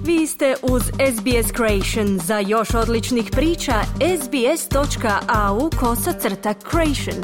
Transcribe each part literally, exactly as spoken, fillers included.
Vi ste uz S B S Creation. Za još odličnih priča, sbs.au kosacrta creation.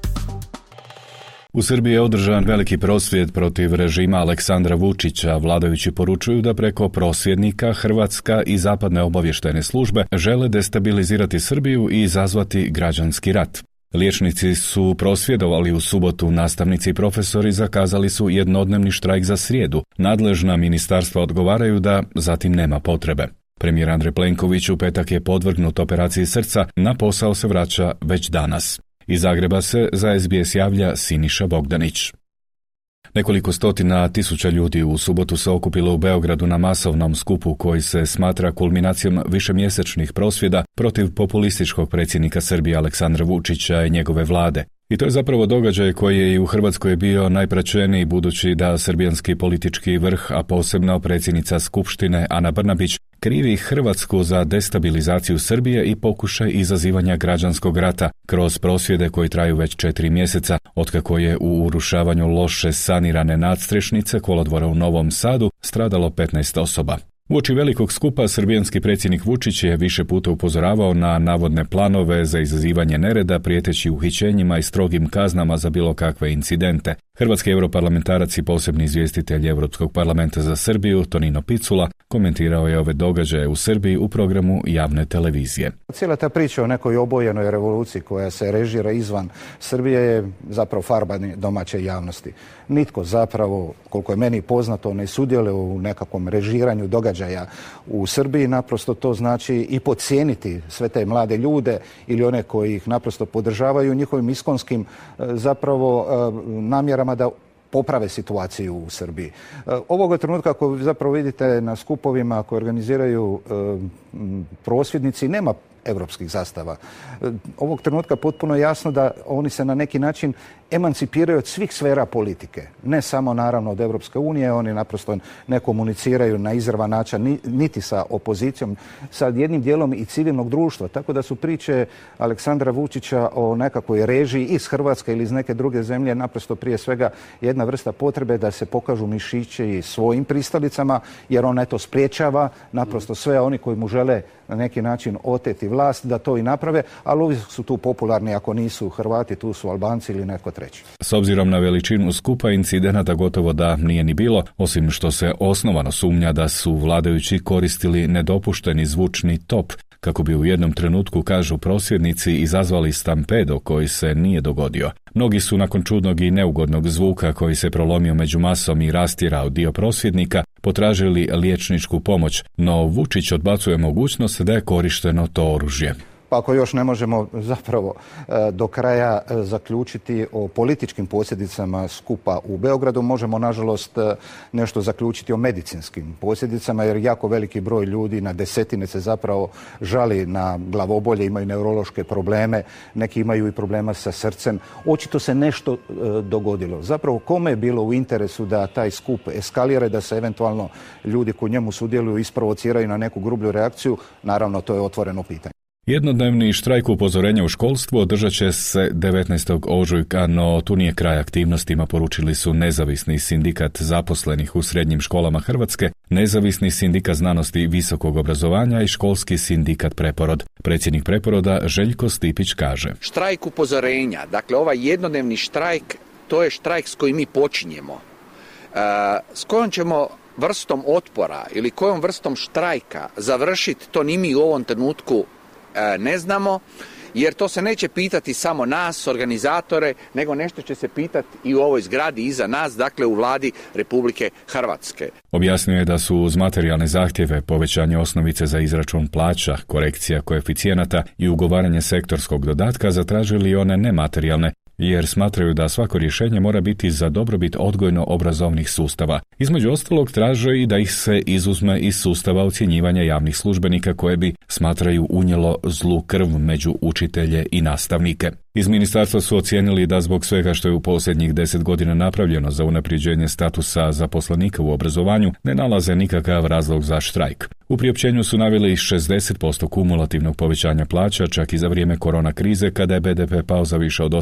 U Srbiji je održan veliki prosvjed protiv režima Aleksandra Vučića. Vladajući poručuju da preko prosvjednika Hrvatska i zapadne obavještajne službe žele destabilizirati Srbiju i izazvati građanski rat. Liječnici su prosvjedovali u subotu, nastavnici i profesori zakazali su jednodnevni štrajk za srijedu. Nadležna ministarstva odgovaraju da zatim nema potrebe. Premijer Andrej Plenković u petak je podvrgnut operaciji srca, na posao se vraća već danas. Iz Zagreba se za S B S javlja Siniša Bogdanić. Nekoliko stotina tisuća ljudi u subotu se okupilo u Beogradu na masovnom skupu koji se smatra kulminacijom višemjesečnih prosvjeda protiv populističkog predsjednika Srbije Aleksandra Vučića i njegove vlade. I to je zapravo događaj koji je i u Hrvatskoj bio najpraćeniji, budući da srbijanski politički vrh, a posebno predsjednica Skupštine Ana Brnabić, krivi Hrvatsku za destabilizaciju Srbije i pokušaj izazivanja građanskog rata kroz prosvjede koji traju već četiri mjeseca, otkako je u urušavanju loše sanirane nadstrešnice kolodvora u Novom Sadu stradalo petnaest osoba. Uoči velikog skupa srbijanski predsjednik Vučić je više puta upozoravao na navodne planove za izazivanje nereda, prijeteći uhićenjima i strogim kaznama za bilo kakve incidente. Hrvatski europarlamentarac i posebni izvjestitelj Europskog parlamenta za Srbiju, Tonino Picula, komentirao je ove događaje u Srbiji u programu javne televizije. Cijela ta priča o nekoj obojenoj revoluciji koja se režira izvan Srbije je zapravo farbanje domaće javnosti. Nitko zapravo, koliko je meni poznato, ne sudjeluje u nekakvom režiranju događaja u Srbiji. Naprosto to znači i podcijeniti sve te mlade ljude ili one koji ih naprosto podržavaju njihovim iskonskim zapravo namjerama da poprave situaciju u Srbiji. Ovoga trenutka, ako zapravo vidite na skupovima koje organiziraju prosvjednici, nema evropskih zastava. Ovog trenutka potpuno jasno da oni se na neki način emancipiraju od svih sfera politike. Ne samo naravno od Evropske unije, oni naprosto ne komuniciraju na izravan način niti sa opozicijom, sa jednim dijelom i civilnog društva. Tako da su priče Aleksandra Vučića o nekakvoj režiji iz Hrvatske ili iz neke druge zemlje naprosto prije svega jedna vrsta potrebe da se pokažu mišići i svojim pristalicama, jer on eto spriječava naprosto sve oni koji mu žele na neki način oteti vlast da to i naprave, ali uvijek su tu popularni, ako nisu Hrvati, tu su Albanci ili netko treći. S obzirom na veličinu skupa, incidenata gotovo da nije ni bilo, osim što se osnovano sumnja da su vladajući koristili nedopušteni zvučni top, kako bi u jednom trenutku, kažu prosvjednici, izazvali stampedo koji se nije dogodio. Mnogi su nakon čudnog i neugodnog zvuka koji se prolomio među masom i rastjerao dio prosvjednika potražili liječničku pomoć, no Vučić odbacuje mogućnost da je korišteno to oružje. Pa ako još ne možemo zapravo do kraja zaključiti o političkim posljedicama skupa u Beogradu, možemo nažalost nešto zaključiti o medicinskim posljedicama, jer jako veliki broj ljudi, na desetine, se zapravo žali na glavobolje, imaju neurološke probleme, neki imaju i problema sa srcem. Očito se nešto dogodilo. Zapravo kome je bilo u interesu da taj skup eskalira i da se eventualno ljudi koji njemu sudjeluju isprovociraju na neku grublju reakciju? Naravno, to je otvoreno pitanje. Jednodnevni štrajk upozorenja u školstvu održat će se devetnaestog ožujka, no tu nije kraj aktivnostima, poručili su Nezavisni sindikat zaposlenih u srednjim školama Hrvatske, Nezavisni sindikat znanosti i visokog obrazovanja i Školski sindikat Preporod. Predsjednik Preporoda Željko Stipić kaže: Štrajk upozorenja, dakle ovaj jednodnevni štrajk, to je štrajk s kojim mi počinjemo. E, s kojom ćemo vrstom otpora ili kojom vrstom štrajka završiti, to ni mi u ovom trenutku ne znamo, jer to se neće pitati samo nas, organizatore, nego nešto će se pitati i u ovoj zgradi iza nas, dakle u Vladi Republike Hrvatske. Objasnio je da su uz materijalne zahtjeve, povećanje osnovice za izračun plaća, korekcija koeficijenata i ugovaranje sektorskog dodatka zatražili i one nematerijalne, jer smatraju da svako rješenje mora biti za dobrobit odgojno-obrazovnih sustava. Između ostalog traže i da ih se izuzme iz sustava ocjenjivanja javnih službenika koje bi, smatraju, unijelo zlu krv među učitelje i nastavnike. Iz ministarstva su ocijenili da zbog svega što je u posljednjih deset godina napravljeno za unapređenje statusa zaposlenika u obrazovanju, ne nalaze nikakav razlog za štrajk. U priopćenju su naveli šezdeset posto kumulativnog povećanja plaća, čak i za vrijeme korona krize, kada je B D P pao za više od osam posto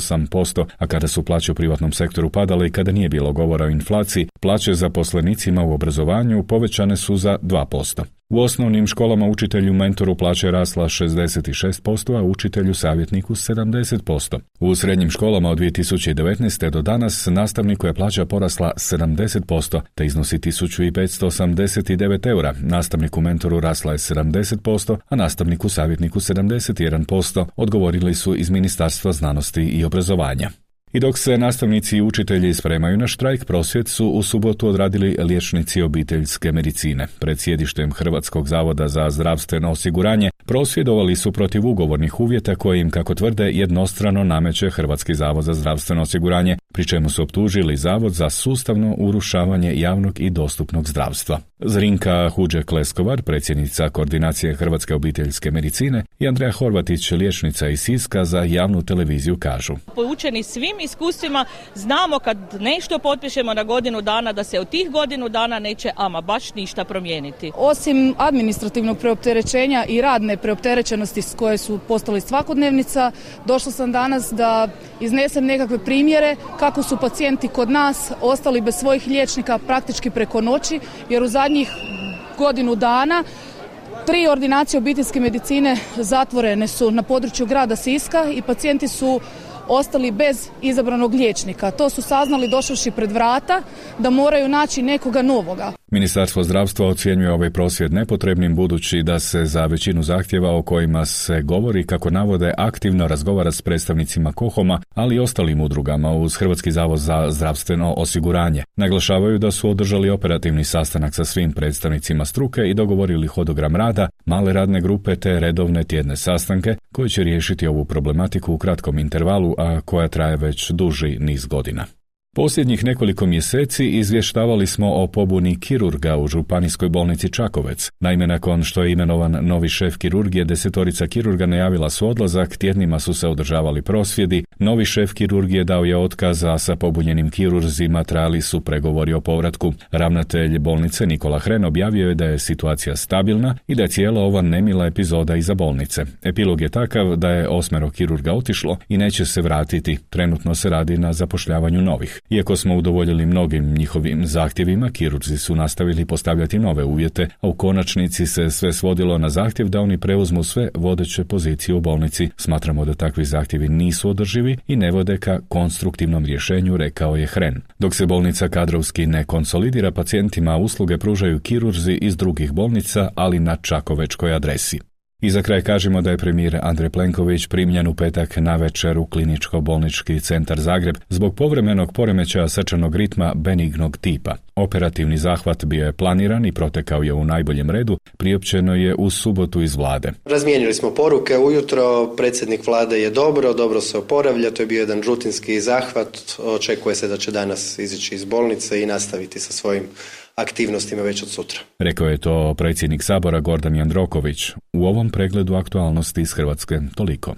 posto, a kada su plaće u privatnom sektoru padale i kada nije bilo govora o inflaciji, plaće zaposlenicima u obrazovanju povećane su za dva posto. U osnovnim školama učitelju mentoru plaća je rasla šezdeset šest posto, a učitelju savjetniku sedamdeset posto. U srednjim školama od dvije tisuće devetnaeste. do danas nastavniku je plaća porasla sedamdeset posto, te iznosi tisuću petsto osamdeset devet eura. Nastavniku mentoru rasla je sedamdeset posto, a nastavniku savjetniku sedamdeset jedan posto, odgovorili su iz Ministarstva znanosti i obrazovanja. I dok se nastavnici i učitelji spremaju na štrajk, prosvjed su u subotu odradili liječnici obiteljske medicine. Pred sjedištem Hrvatskog zavoda za zdravstveno osiguranje prosvjedovali su protiv ugovornih uvjeta koje im, kako tvrde, jednostrano nameće Hrvatski zavod za zdravstveno osiguranje, pri čemu su optužili zavod za sustavno urušavanje javnog i dostupnog zdravstva. Zrinka Huđe-Kleskovar, predsjednica koordinacije Hrvatske obiteljske medicine, i Andreja Horvatić, liječnica iz Siska, za javnu televiziju kažu: Poučeni svim iskustvima, znamo kad nešto potpišemo na godinu dana da se od tih godinu dana neće ama baš ništa promijeniti. Osim administrativnog preopterećenja i radne preopterećenosti s koje su postali svakodnevnica, došla sam danas da iznesem nekakve primjere kako su pacijenti kod nas ostali bez svojih liječnika praktički preko noći, jer u zadnjih godinu dana tri ordinacije obiteljske medicine zatvorene su na području grada Siska i pacijenti su ostali bez izabranog liječnika. To su saznali došavši pred vrata da moraju naći nekoga novoga. Ministarstvo zdravstva ocjenjuje ovaj prosvjed nepotrebnim, budući da se za većinu zahtjeva o kojima se govori, kako navode, aktivno razgovara s predstavnicima KOHOM-a, ali i ostalim udrugama uz Hrvatski zavod za zdravstveno osiguranje. Naglašavaju da su održali operativni sastanak sa svim predstavnicima struke i dogovorili hodogram rada, male radne grupe te redovne tjedne sastanke koji će riješiti ovu problematiku u kratkom intervalu, a koja traje već duži niz godina. Posljednjih nekoliko mjeseci izvještavali smo o pobuni kirurga u Županijskoj bolnici Čakovec. Naime, nakon što je imenovan novi šef kirurgije, desetorica kirurga najavila su odlazak, tjednima su se održavali prosvjedi, novi šef kirurgije dao je otkaz, a sa pobunjenim kirurzima trajali su pregovori o povratku. Ravnatelj bolnice Nikola Hren objavio je da je situacija stabilna i da je cijela ova nemila epizoda iza bolnice. Epilog je takav da je osmero kirurga otišlo i neće se vratiti. Trenutno se radi na zapošljavanju novih. Iako smo udovoljili mnogim njihovim zahtjevima, kirurzi su nastavili postavljati nove uvjete, a u konačnici se sve svodilo na zahtjev da oni preuzmu sve vodeće pozicije u bolnici. Smatramo da takvi zahtjevi nisu održivi i ne vode ka konstruktivnom rješenju, rekao je Hren. Dok se bolnica kadrovski ne konsolidira, pacijentima usluge pružaju kirurzi iz drugih bolnica, ali na čakovečkoj adresi. I za kraj kažemo da je premijer Andrej Plenković primljen u petak navečer u Kliničko-bolnički centar Zagreb zbog povremenog poremećaja srčanog ritma benignog tipa. Operativni zahvat bio je planiran i protekao je u najboljem redu, priopćeno je u subotu iz vlade. Razmijenili smo poruke ujutro, predsjednik vlade je dobro, dobro se oporavlja, to je bio jedan rutinski zahvat, očekuje se da će danas izići iz bolnice i nastaviti sa svojim aktivnostima već od sutra. Rekao je to predsjednik Sabora Gordan Jandroković. U ovom pregledu aktualnosti iz Hrvatske toliko.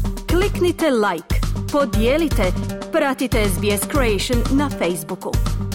Kliknite like, podijelite, pratite S B S Creation na Facebooku.